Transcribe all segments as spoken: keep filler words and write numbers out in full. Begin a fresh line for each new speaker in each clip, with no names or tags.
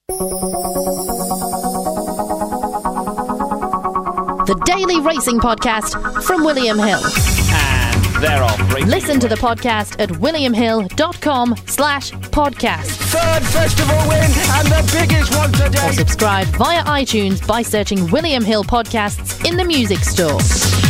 The Daily Racing Podcast from William Hill.
And they're off.
Listen to the podcast at williamhill.com slash podcast.
Third festival win and the biggest one today.
Or subscribe via iTunes by searching William Hill Podcasts in the music store.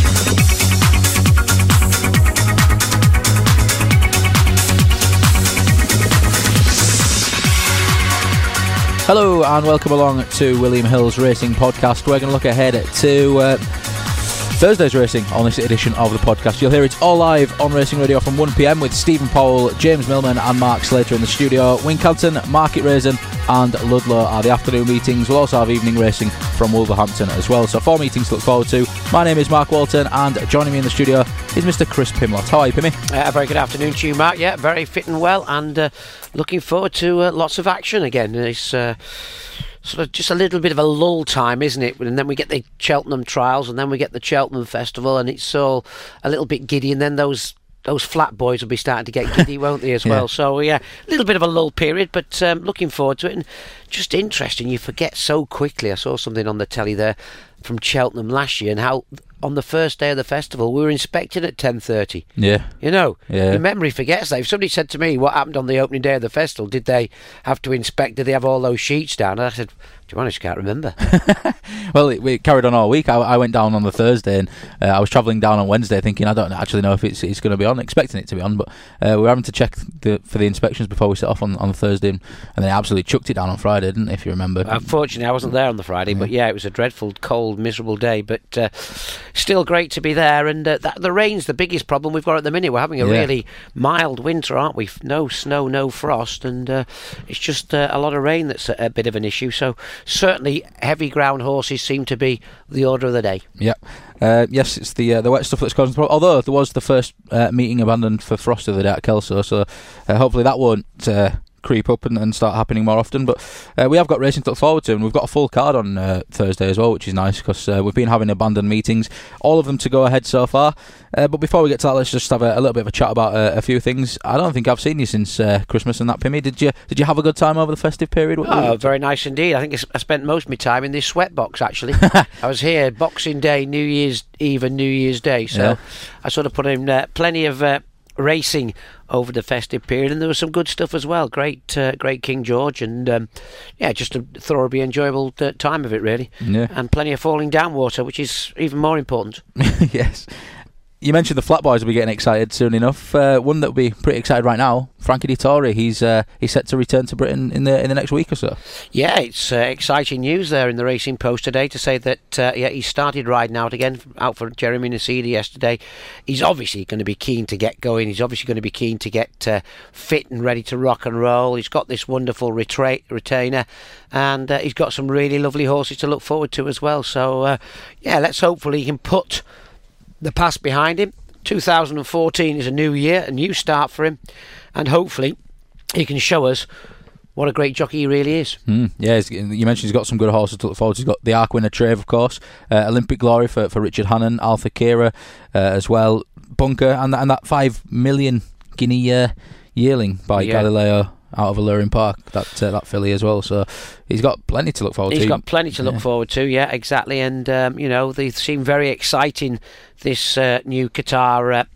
Hello and welcome along to William Hill's Racing Podcast. We're going to look ahead to uh, Thursday's racing on this edition of the podcast. You'll hear it all live on Racing Radio from one p m with Stephen Powell, James Millman and Mark Slater in the studio. Wincanton, Market Raisin and Ludlow are the afternoon meetings. We'll also have evening racing from Wolverhampton as well. So four meetings to look forward to. My name is Mark Walton and joining me in the studio is Mister Chris Pimlott. How are you, Pimmy?
Uh, a very good afternoon to you, Mark. Yeah, very fit and well and uh, looking forward to uh, lots of action again. It's uh, sort of just a little bit of a lull time, isn't it? And then we get the Cheltenham trials and then we get the Cheltenham Festival and it's all a little bit giddy, and then those those flat boys will be starting to get giddy, won't they, as yeah. well? So, yeah, a little bit of a lull period, but um, looking forward to it. And just interesting, you forget so quickly. I saw something on the telly there from Cheltenham last year and how on the first day of the festival we were inspecting at ten thirty.
Yeah.
You know,
yeah.
your memory forgets that. If somebody said to me what happened on the opening day of the festival, did they have to inspect, did they have all those sheets down? And I said, to be honest, I can't remember.
Well, it, it carried on all week. I, I went down on the Thursday and uh, I was travelling down on Wednesday thinking I don't actually know if it's it's going to be on, expecting it to be on, but uh, we were having to check the, for the inspections before we set off on, on the Thursday, and, and they absolutely chucked it down on Friday, didn't they, if you remember?
Unfortunately, I wasn't there on the Friday, yeah. but yeah, it was a dreadful, cold, miserable day, but uh, still great to be there. And uh, that, the rain's the biggest problem we've got at the minute. We're having a yeah. really mild winter, aren't we? No snow, no frost, and uh, it's just uh, a lot of rain that's a, a bit of an issue. So certainly heavy ground horses seem to be the order of the day.
Yeah. Uh, yes, it's the uh, the wet stuff that's causing the problem. Although there was the first uh, meeting abandoned for Frost of the day at Kelso, so uh, hopefully that won't uh, creep up and, and start happening more often. But uh, we have got racing to look forward to, and we've got a full card on uh, Thursday as well, which is nice because uh, we've been having abandoned meetings, all of them to go ahead so far. Uh, but before we get to that, let's just have a, a little bit of a chat about uh, a few things. I don't think I've seen you since uh, Christmas and that, Pimmy. Did you Did you have a good time over the festive period? What
oh, very nice indeed. I think I spent most of my time in this sweat box, actually. I was here Boxing Day, New Year's Eve and New Year's Day, so yeah. I sort of put in uh, plenty of uh, racing over the festive period, and there was some good stuff as well. Great uh, great King George, and um, yeah, just a thoroughly enjoyable uh, time of it, really.
Yeah.
And plenty of falling down water, which is even more important.
Yes. You mentioned the flat boys will be getting excited soon enough. Uh, one that will be pretty excited right now, Frankie Dettori. He's uh, he's set to return to Britain in the in the next week or so.
Yeah, it's uh, exciting news there in the Racing Post today to say that uh, yeah he started riding out again, out for Jeremy Nacidi yesterday. He's obviously going to be keen to get going. He's obviously going to be keen to get uh, fit and ready to rock and roll. He's got this wonderful retra- retainer, and uh, he's got some really lovely horses to look forward to as well. So uh, yeah, let's hopefully he can put the past behind him. two thousand fourteen is a new year, a new start for him, and hopefully he can show us what a great jockey he really is.
Mm, yeah, you mentioned he's got some good horses to look forward to. He's got the Arc winner Trave, of course, uh, Olympic Glory for, for Richard Hannon, Alpha Kira uh, as well, Bunker, and, and that five million guinea uh, yearling by yeah. Galileo out of Alluring Park, that uh, that filly as well. So he's got plenty to look forward
he's
to.
He's got plenty to look yeah. forward to, yeah, exactly. And, um, you know, they seem very exciting, this uh, new Qatar uh,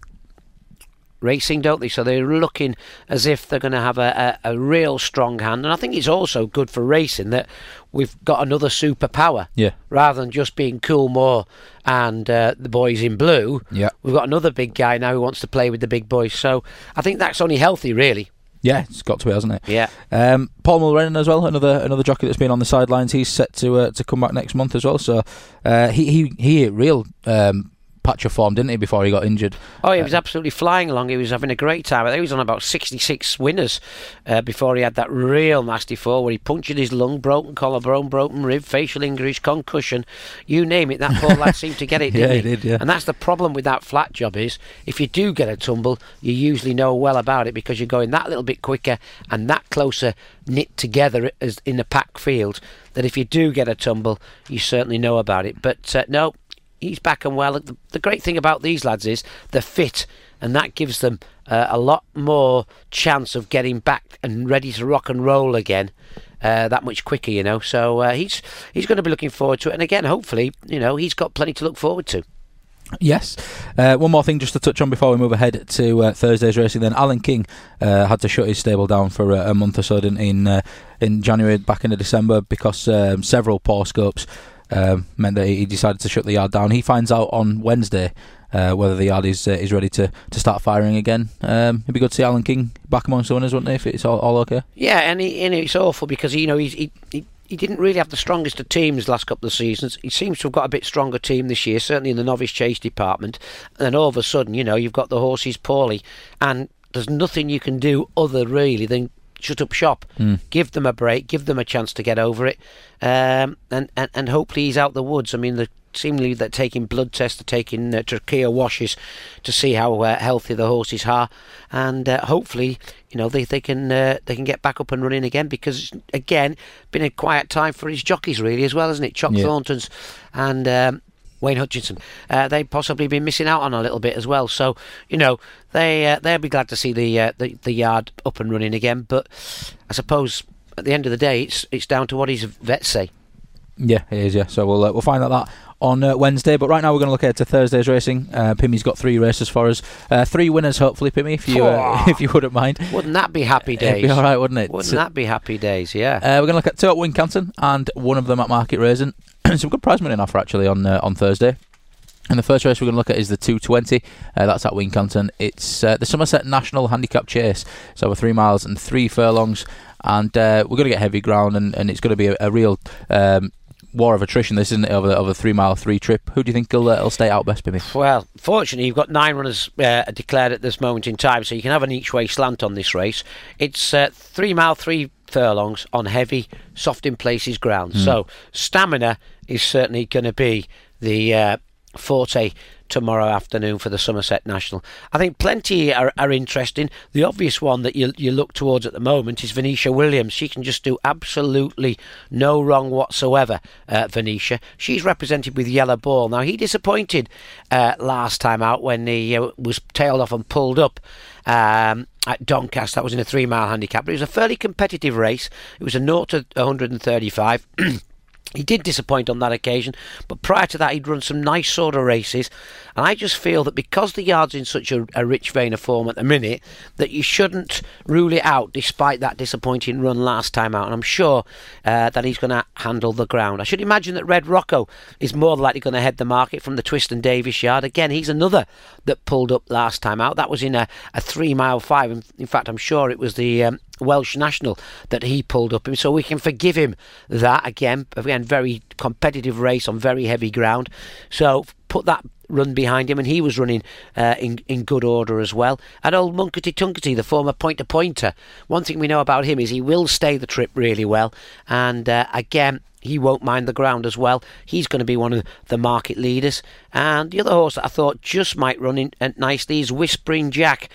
racing, don't they? So they're looking as if they're going to have a, a, a real strong hand. And I think it's also good for racing that we've got another superpower.
Yeah.
Rather than just being Coolmore and uh, the boys in blue,
yeah.
we've got another big guy now who wants to play with the big boys. So I think that's only healthy, really.
Yeah, it's got to be, hasn't it?
Yeah.
Um, Paul Mulrennan as well, another another jockey that's been on the sidelines. He's set to uh, to come back next month as well. So uh, he he he hit real um, patch of form, didn't he, before he got injured?
Oh, he was uh, absolutely flying along. He was having a great time. I think he was on about sixty-six winners uh, before he had that real nasty fall where he punctured his lung, broken collarbone, broken rib, facial injuries, concussion, you name it. That poor lad seemed to get it, didn't
yeah,
he?
he did, yeah.
And that's the problem with that flat job is if you do get a tumble, you usually know well about it because you're going that little bit quicker and that closer knit together as in the pack field that if you do get a tumble, you certainly know about it. But uh, no, he's back and well. The, the great thing about these lads is they're fit, and that gives them uh, a lot more chance of getting back and ready to rock and roll again uh, that much quicker, you know. So uh, he's he's going to be looking forward to it. And again, hopefully, you know, he's got plenty to look forward to.
Yes. Uh, one more thing just to touch on before we move ahead to uh, Thursday's racing. Then Alan King uh, had to shut his stable down for a, a month or so in in, uh, in January, back into December, because um, several paw scopes um, meant that he decided to shut the yard down. He finds out on Wednesday uh, whether the yard is uh, is ready to, to start firing again. Um, it'd be good to see Alan King back amongst the winners, wouldn't it, if it's all, all okay?
Yeah, and, he, and it's awful because, you know, he's, he he he didn't really have the strongest of teams the last couple of seasons. He seems to have got a bit stronger team this year, certainly in the novice chase department. And then all of a sudden, you know, you've got the horses poorly, and there's nothing you can do other really than shut up shop, mm. give them a break, give them a chance to get over it, um, and, and and hopefully he's out the woods. I mean, the seemingly they're taking blood tests, they're taking uh, trachea washes to see how uh, healthy the horses are, and uh, hopefully, you know, they they can uh, they can get back up and running again, because again, been a quiet time for his jockeys really as well, hasn't it? Chock yeah. Thornton's and um, Wayne Hutchinson, uh, they've possibly been missing out on a little bit as well. So, you know, they uh, they'll be glad to see the, uh, the the yard up and running again. But I suppose at the end of the day, it's it's down to what his vets say.
Yeah, it is. Yeah, so we'll uh, we'll find out that on uh, Wednesday. But right now we're going to look ahead to Thursday's racing. Uh, Pimmy's got three races for us, uh, three winners hopefully, Pimmy, if you uh, if you wouldn't mind.
Wouldn't that be happy days?
It'd be all right, wouldn't it?
Wouldn't
so,
that be happy days? Yeah.
Uh, we're going to look at two at Wincanton and one of them at Market Raisin. Some good prize money in offer actually on uh, on Thursday. And the first race we're going to look at is the two twenty. Uh, that's at Wincanton. It's uh, the Somerset National Handicap Chase. It's over three miles and three furlongs, and uh, we're going to get heavy ground, and, and it's going to be a, a real um, war of attrition. This isn't it, over over a three mile three trip. Who do you think will uh, will stay out best, Bimmy?
Well, fortunately, you've got nine runners uh, declared at this moment in time, so you can have an each way slant on this race. It's uh, three mile three furlongs on heavy, soft in places ground. Mm. So stamina is certainly going to be the uh, forte tomorrow afternoon for the Somerset National. I think plenty are, are interesting. The obvious one that you you look towards at the moment is Venetia Williams. She can just do absolutely no wrong whatsoever, uh, Venetia. She's represented with Yellow Ball. Now, he disappointed uh, last time out when he uh, was tailed off and pulled up um, at Doncaster. That was in a three mile handicap, but it was a fairly competitive race. It was a zero to one thirty-five. He did disappoint on that occasion, but prior to that he'd run some nice sort of races, and I just feel that because the yard's in such a, a rich vein of form at the minute, that you shouldn't rule it out despite that disappointing run last time out, and I'm sure uh, that he's going to handle the ground. I should imagine that Red Rocco is more likely going to head the market from the Twist and Davis yard. Again, he's another that pulled up last time out. That was in a, a three mile five. In, in fact, I'm sure it was the um, Welsh National that he pulled up him, so we can forgive him that. Again, again, very competitive race on very heavy ground, so put that run behind him, and he was running uh, in, in good order as well. And old Munkety Tunkety, the former pointer-pointer, one thing we know about him is he will stay the trip really well, and uh, again, he won't mind the ground as well. He's going to be one of the market leaders. And the other horse that I thought just might run in uh, nicely is Whispering Jack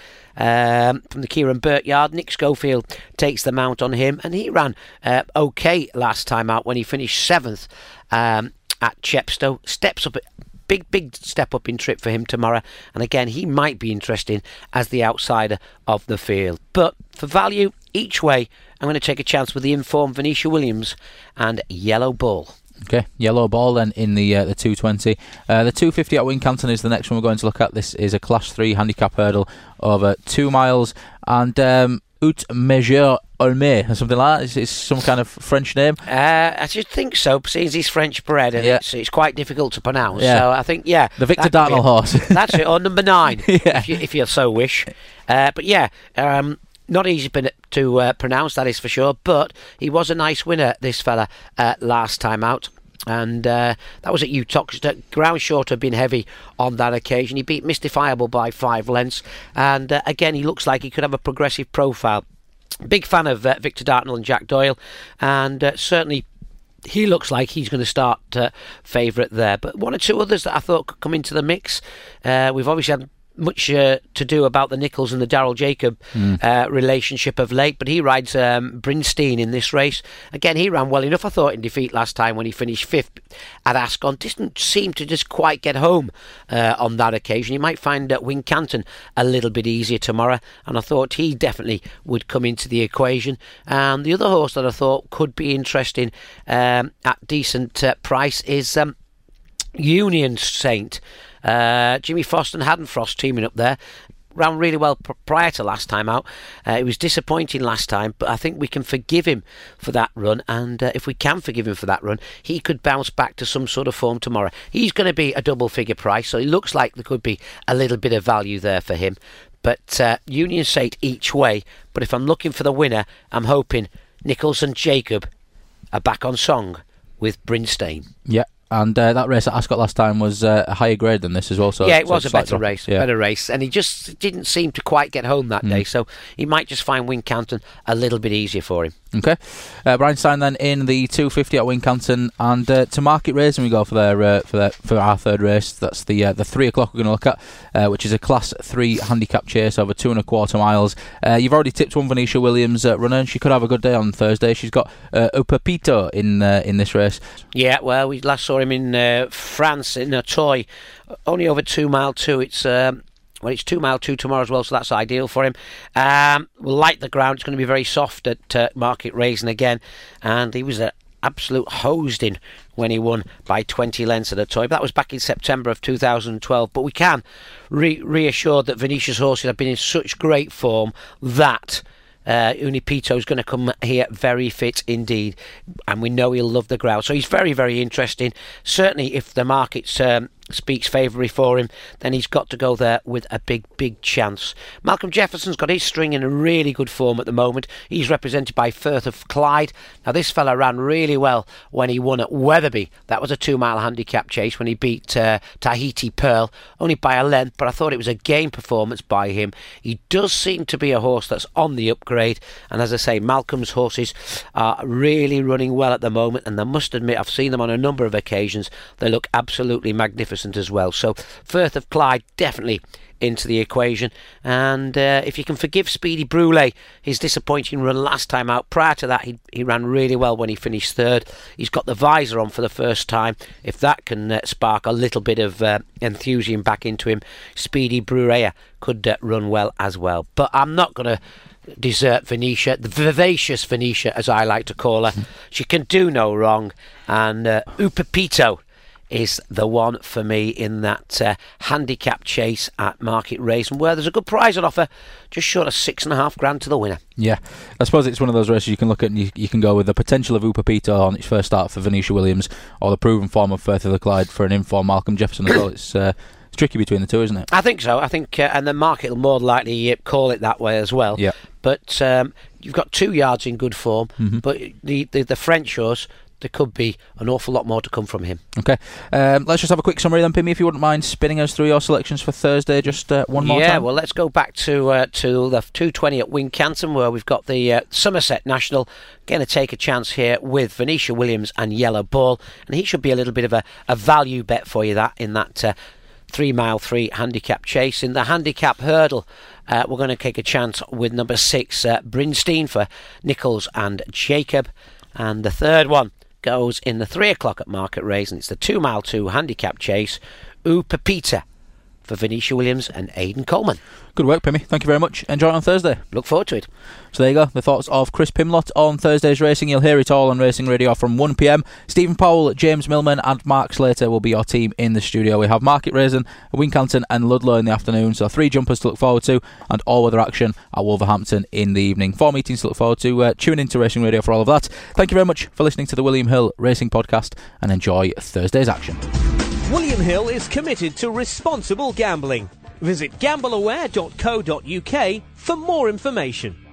um, from the Kieran Burt yard. Nick Schofield takes the mount on him, and he ran uh, okay last time out when he finished seventh um, at Chepstow. Steps up, big, big step up in trip for him tomorrow. And again, he might be interesting as the outsider of the field. But for value, each way, I'm going to take a chance with the informed Venetia Williams and Yellow Ball.
Okay, Yellow Ball then in the uh, the two twenty. Uh, the two fifty at Wincanton is the next one we're going to look at. This is a Class three handicap hurdle over two miles. And um, Out Mesure Olmé or something like that. It's, it's some kind of French name.
Uh, I should think so, seeing he's French bred, and yeah. it's, it's quite difficult to pronounce. Yeah. So I think, yeah.
The Victor Darnell horse.
That's it, or number nine,
yeah.
if, you, if you so wish. Uh, but yeah, um, not easy to uh, pronounce, that is for sure, but he was a nice winner, this fella, uh, last time out. And uh, that was at Uttoxeter. Ground short had been heavy on that occasion. He beat Mystifiable by five lengths. And uh, again, he looks like he could have a progressive profile. Big fan of uh, Victor Dartnell and Jack Doyle. And uh, certainly he looks like he's going to start uh, favourite there. But one or two others that I thought could come into the mix. Uh, we've obviously had much uh, to do about the Nicholls and the Daryl Jacob mm. uh, relationship of late, but he rides um, Brinstein in this race. Again, he ran well enough, I thought, in defeat last time when he finished fifth at Ascot. Didn't seem to just quite get home uh, on that occasion. You might find uh, Wincanton a little bit easier tomorrow, and I thought he definitely would come into the equation. And the other horse that I thought could be interesting um, at decent uh, price is um, Union Saint. Uh, Jimmy Frost and Haddon Frost teaming up there. Ran really well pr- prior to last time out. Uh, it was disappointing last time, but I think we can forgive him for that run, and uh, if we can forgive him for that run, he could bounce back to some sort of form tomorrow. He's going to be a double figure price, so it looks like there could be a little bit of value there for him. But uh, Union Saint each way, but if I'm looking for the winner, I'm hoping Nicholls and Jacob are back on song with Brinstein.
Yeah. And uh, that race at Ascot last time was uh, a higher grade than this as well. So
yeah, it
so
was a better
drop.
race,
yeah.
better race, and he just didn't seem to quite get home that mm. day. So he might just find Wincanton a little bit easier for him.
Okay, uh, Brian Stein then in the two fifty at Wincanton, and uh, to Market Racing we go for their uh, for their, for our third race. That's the uh, the three o'clock we're going to look at, uh, which is a Class Three handicap chase over two and a quarter miles. Uh, you've already tipped one Venetia Williams uh, runner, and she could have a good day on Thursday. She's got uh, Upapito in uh, in this race.
Yeah, well, we last saw him in uh, France in a toy, only over two mile two. It's um, well, it's two mile two tomorrow as well, so that's ideal for him. Um, we'll light the ground. It's going to be very soft at uh, Market Racing again, and he was an absolute hosed in when he won by twenty lengths at a toy. But that was back in September of two thousand twelve. But we can re- reassure that Venetia's horses have been in such great form that Uh, Unipito is going to come here very fit indeed, and we know he'll love the ground. So he's very, very interesting. Certainly, if the market um, speaks favourably for him, then he's got to go there with a big, big chance. Malcolm Jefferson's got his string in a really good form at the moment. He's represented by Firth of Clyde. Now, this fella ran really well when he won at Wetherby. That was a two-mile handicap chase when he beat uh, Tahiti Pearl, only by a length, but I thought it was a game performance by him. He does seem to be a horse that's on the upgrade, and as I say, Malcolm's horses are really running well at the moment, and I must admit, I've seen them on a number of occasions. They look absolutely magnificent as well. So Firth of Clyde definitely into the equation, and uh, if you can forgive Speedy Brule his disappointing run last time out, prior to that he, he ran really well when he finished third. He's got the visor on for the first time. If that can uh, spark a little bit of uh, enthusiasm back into him, Speedy Brule could uh, run well as well. But I'm not going to desert Venetia, the vivacious Venetia as I like to call her. She can do no wrong, and uh, Upapito is the one for me in that uh, handicap chase at Market Racing, where there's a good prize on offer, just short of six and a half grand to the winner.
Yeah, I suppose it's one of those races you can look at and you, you can go with the potential of Upapito on its first start for Venetia Williams, or the proven form of Firth of the Clyde for an informed Malcolm Jefferson as well. It's uh, it's tricky between the two, isn't it?
I think so. I think, uh, and the market will more likely uh, call it that way as well.
Yeah.
But um, you've got two yards in good form, mm-hmm. but the, the the French horse, there could be an awful lot more to come from him.
Okay, um, let's just have a quick summary then, Pimmy, if you wouldn't mind spinning us through your selections for Thursday just uh, one more
yeah,
time.
Yeah, well, let's go back to uh, to the two twenty at Wincanton, where we've got the uh, Somerset National going to take a chance here with Venetia Williams and Yellow Ball, and he should be a little bit of a, a value bet for you that in that uh, three mile three handicap chase. In the handicap hurdle, uh, we're going to take a chance with number six, uh, Brinstein for Nicholls and Jacob, and the third one goes in the three o'clock at Market Racing. It's the two mile two handicap chase, Upapita for Venetia Williams and Aidan Coleman.
Good work, Pimmy. Thank you very much. Enjoy it on Thursday.
Look forward to it.
So there you go, the thoughts of Chris Pimlott on Thursday's racing. You'll hear it all on Racing Radio from one p m. Stephen Powell, James Millman and Mark Slater will be your team in the studio. We have Market Racing, Wincanton and Ludlow in the afternoon, so three jumpers to look forward to, and all-weather action at Wolverhampton in the evening. Four meetings to look forward to. Uh, tune into Racing Radio for all of that. Thank you very much for listening to the William Hill Racing Podcast, and enjoy Thursday's action.
William Hill is committed to responsible gambling. Visit gamble aware dot co dot uk for more information.